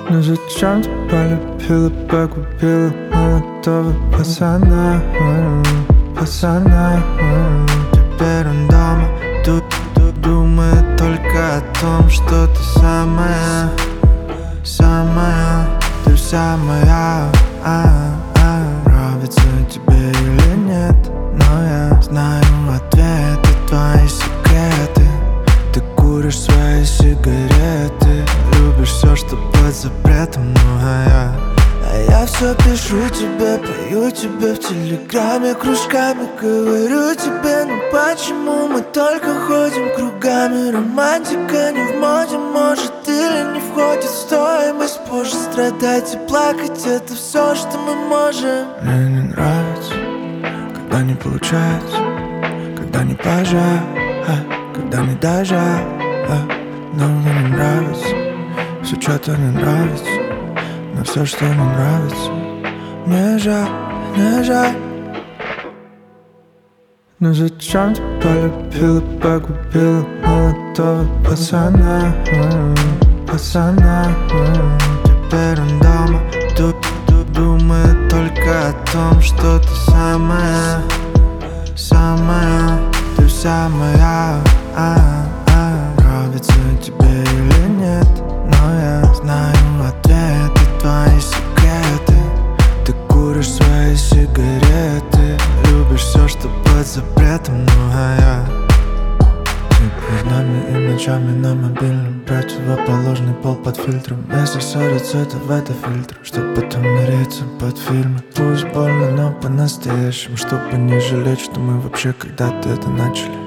Ну зачем ты полюбила, погубила молодого пацана, пацана? Теперь он дома, тут думает только о том, что ты самая, самая, ты вся моя. Нравится тебе или нет, но я знаю ответы, твои секреты. Ты куришь свои сигареты, любишь все, что под запретом, я все пишу тебе, пою тебе в телеграме кружками, говорю тебе, ну почему мы только ходим кругами? Романтика не в моде, может, или не входит в стоимость. Позже страдать и плакать — это все, что мы можем. Мне не нравится, когда не получается, когда не пожа, когда не даже, но мне не нравится, все что-то не нравится. Но все, что мне нравится, мне жаль, мне жаль. Ну зачем ты полюбила, погубила молодого пацана, пацана? Теперь он дома, тут думает только о том, что ты самая, самая, ты вся моя. Нравится тебе или нет, но я знаю ответы, твои секреты. Ты куришь свои сигареты, любишь все, что под запретом, ты перед нами и ночами на мобильном, противоположный пол под фильтром. Если ссориться, это в это фильтр, чтоб потом мириться под фильмы. Пусть больно, но по-настоящему, чтобы не жалеть, что мы вообще когда-то это начали.